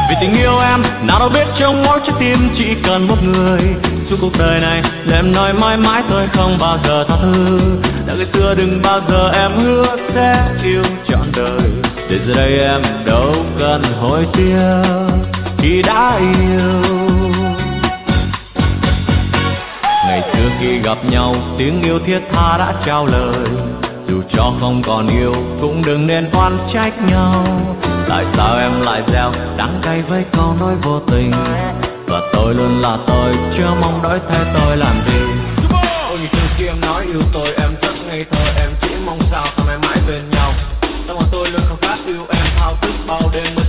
Vì tình yêu em, nào đâu biết trong mỗi trái tim chỉ cần một người. Suốt cuộc đời này, để em nói mãi mãi tôi không bao giờ tha thứ. Đã ngày xưa đừng bao giờ em hứa sẽ yêu trọn đời. Để giờ đây em đâu cần hối tiếc khi đã yêu. Ngày xưa khi gặp nhau, tiếng yêu thiết tha đã trao lời. Dù cho không còn yêu, cũng đừng nên oán trách nhau. Tại sao em lại gieo đắng cay với câu nói vô tình? Và tôi luôn là tôi, chưa mong đổi thay tôi làm gì. Ôi ngày xưa khi em nói yêu tôi, em rất ngây thơ. Em chỉ mong sao ta mãi mãi bên nhau. Sao mà tôi luôn không khát yêu em, thao thức bao đêm.